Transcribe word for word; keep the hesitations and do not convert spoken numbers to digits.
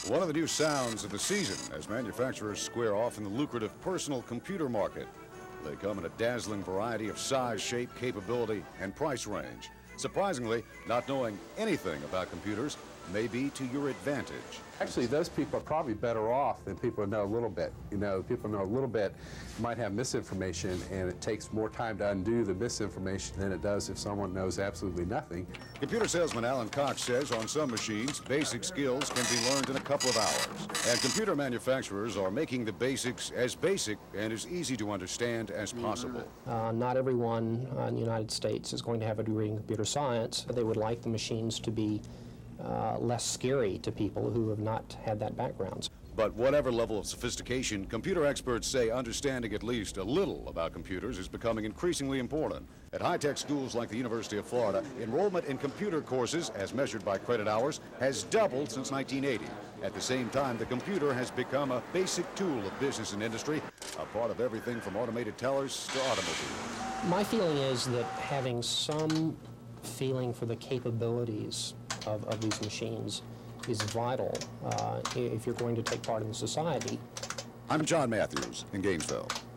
One of the new sounds of the season as manufacturers square off in the lucrative personal computer market. They come in a dazzling variety of size, shape, capability, and price range. Surprisingly, not knowing anything about computers may be to your advantage. Actually, those people are probably better off than people who know a little bit. You know, people who know a little bit might have misinformation, and it takes more time to undo the misinformation than it does if someone knows absolutely nothing. Computer salesman Alan Cox says on some machines, basic skills can be learned in a couple of hours. And computer manufacturers are making the basics as basic and as easy to understand as possible. Uh, not everyone uh, in the United States is going to have a degree in computer science. They would like the machines to be Uh, less scary to people who have not had that background. But whatever level of sophistication, computer experts say understanding at least a little about computers is becoming increasingly important. At high-tech schools like the University of Florida, enrollment in computer courses, as measured by credit hours, has doubled since nineteen eighty. At the same time, the computer has become a basic tool of business and industry, a part of everything from automated tellers to automobiles. My feeling is that having some feeling for the capabilities Of, of these machines is vital uh, if you're going to take part in society. I'm John Matthews in Gainesville.